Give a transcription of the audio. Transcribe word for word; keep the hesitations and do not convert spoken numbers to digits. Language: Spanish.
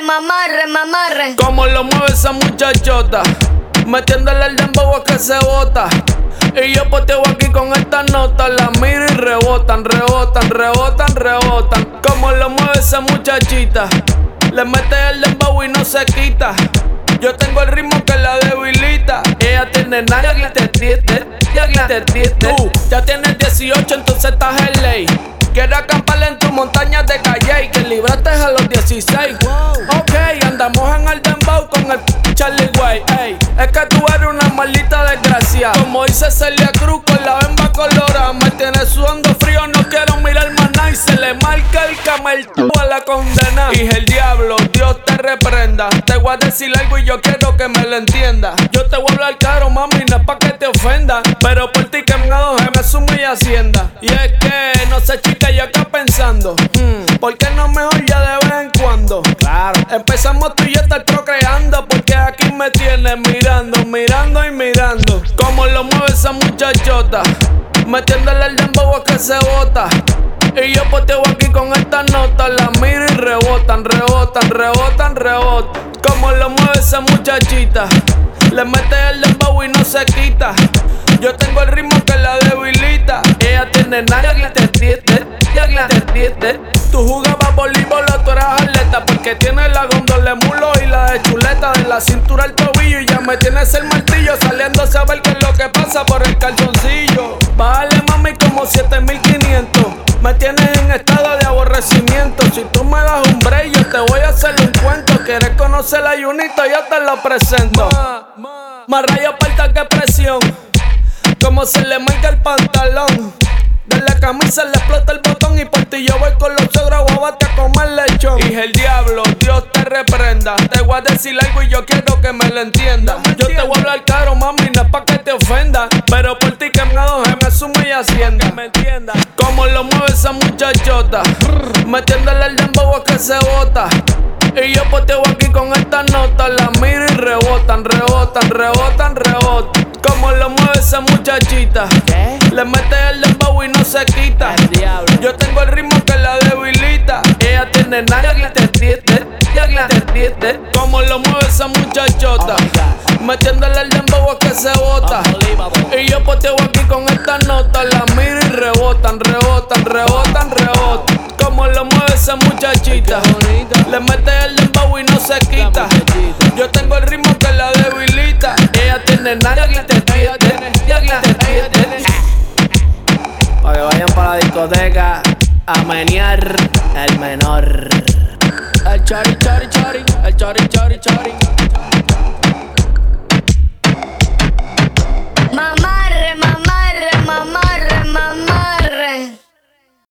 mamarre, mamarre. Como lo mueve esa muchachota, metiéndole el dembow a que se bota. Y yo poteo aquí con esta nota, la miro y rebotan, rebotan, rebotan, rebotan. Como lo mueve esa muchachita, le mete el dembow y no se quita. Yo tengo el ritmo que la debilita. Ella tiene nada y te tiete, te tiete. Tú ya tienes dieciocho, entonces estás en ley. Quiero acampar en tu montaña de calle y que libraste a los dieciséis. Ok, andamos en el dembow con el Charlie Way. Ey, es que tú eres una maldita desgracia. Como dice Celia Cruz con la bemba colorada. Me tiene sudando frío, no quiero mirar más nada. Y se le marca el cameltú a la condena. Y el diablo, Dios te reprenda. Te voy a decir algo y yo quiero que me lo entienda. Yo te voy a hablar caro, mami, no es pa' que te ofenda. Pero por ti que me adoje, me sumo y hacienda. Y es que, no sé chica, yo acá pensando, hmm, ¿por qué no mejor ya de vez en cuando? Claro, empezamos tú y yo estar procreando. Porque aquí me tienes mirando, mirando y mirando. Como lo mueve esa muchachota, metiéndole el dembow a que se bota. Y yo poteo aquí con esta nota, la miro y rebotan, rebotan, rebotan, rebotan. Como lo mueve esa muchachita, le mete el dembow y no se quita. Yo tengo el ritmo que la debilita. Ella tiene nada y te tiete, te tiete. Tú jugabas voleibol o tú eras atleta, porque tienes la gondola de mulo y la de chuleta. De la cintura al tobillo y ya me tienes el martillo, saliendo a saber qué es lo que pasa por el calzoncillo. Bájale mami como siete mil quinientos. Me tienes en estado de aborrecimiento. Si tú me das un break, yo te voy a hacer un cuento. ¿Quieres conocer la Junito? Yo te lo presento. Más raya aparta que presión. Como se le marca el pantalón. De la camisa le explota el botón. Y por ti yo voy con los suegros a guabate a comer lechón. Y el diablo, Dios te reprenda. Te voy a decir algo y yo quiero que me lo entiendas. No yo te voy a hablar caro, mami, no es pa' que te ofenda. Pero por ti que me adoje, me sumo y hacienda. Que me entiendas. Como lo mueve esa muchachota, metiéndole el dembow a que se bota. Y yo poteo aquí con esta nota, la miro y rebotan, rebotan, rebotan, rebotan. Como lo mueve esa muchachita, ¿qué? Le mete el dembow y no se quita. El diablo. Yo tengo el ritmo que la debilita. Ella tiene nada y te tiete, te tiete. Como lo mueve esa muchachota, oh metiéndole el dembow a que se bota. Y yo poteo aquí con esta nota, la miro y rebotan, rebotan, rebotan, rebotan. Como lo mueve esa muchachita, le mete el dembow y no se quita. Yo tengo el ritmo que la debilita. Ella tiene nada y te tiete, te tiete. Pa' que vayan para la discoteca a menear el menor. El chori, chori, chori, el chori, chori, chori.